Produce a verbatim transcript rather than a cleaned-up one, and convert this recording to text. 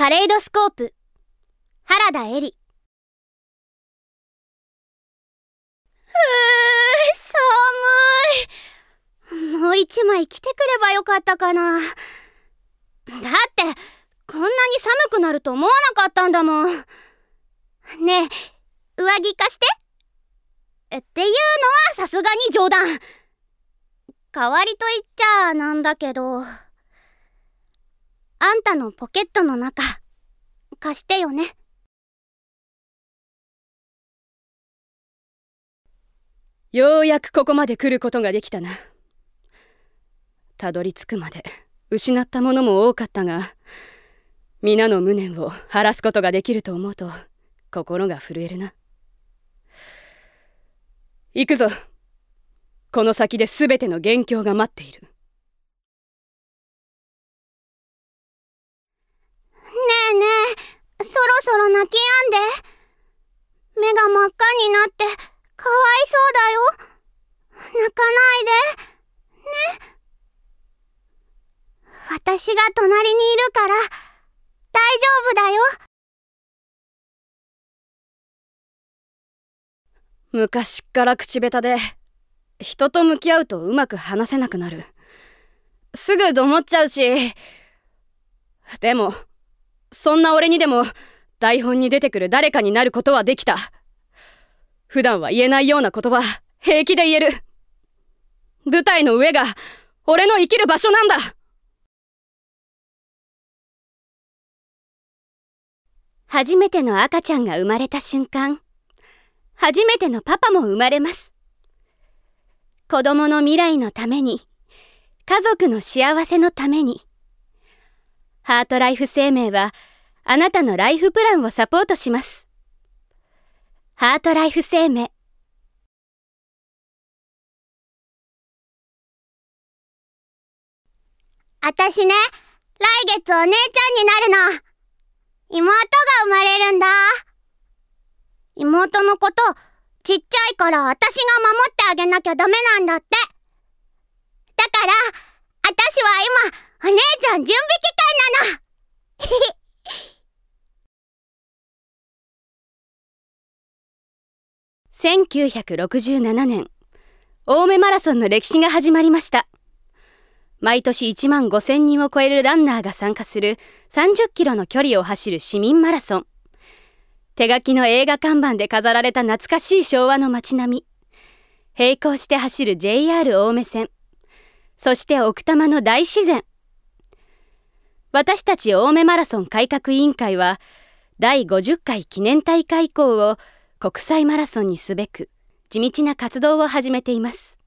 カレイドスコープ原田恵里。ふぅ、寒い。もう一枚着てくればよかったかな。だってこんなに寒くなると思わなかったんだもん。ねえ、上着貸して。っていうのはさすがに冗談。代わりと言っちゃなんだけど、あんたのポケットの中貸してよね。 ようやくここまで来ることができたな。たどり着くまで失ったものも多かったが、皆の無念を晴らすことができると思うと心が震えるな。行くぞ。この先で全ての元凶が待っている。 ねえねえ、そろそろ泣き止んで。目が真っ赤になってかわいそうだよ。泣かないでね。私が隣にいるから大丈夫だよ。 昔っから口下手で、人と向き合うとうまく話せなくなる。すぐどもっちゃうし。でもそんな俺にでも台本に出てくる誰かになることはできた。普段は言えないようなことは平気で言える。舞台の上が俺の生きる場所なんだ。 初めての赤ちゃんが生まれた瞬間、初めてのパパも生まれます。子供の未来のために、家族の幸せのために。ハートライフ生命はあなたのライフプランをサポートします。ハートライフ生命。あたしね、来月お姉ちゃんになるの。妹が生まれるんだ。妹のことちっちゃいからあたしが守ってあげなきゃダメなんだって。だからあたしは今お姉ちゃん準備期間なの。せんきゅうひゃくろくじゅうななねん、青梅マラソンの歴史が始まりました。毎年いちまんごせんにんを超えるランナーが参加するさんじゅっキロの距離を走る市民マラソン。手書きの映画看板で飾られた懐かしい昭和の街並み。並行して走る ジェイアール 青梅線。そして奥多摩の大自然。私たち青梅マラソン改革委員会は、だいごじゅっかい記念大会以降を国際マラソンにすべく地道な活動を始めています。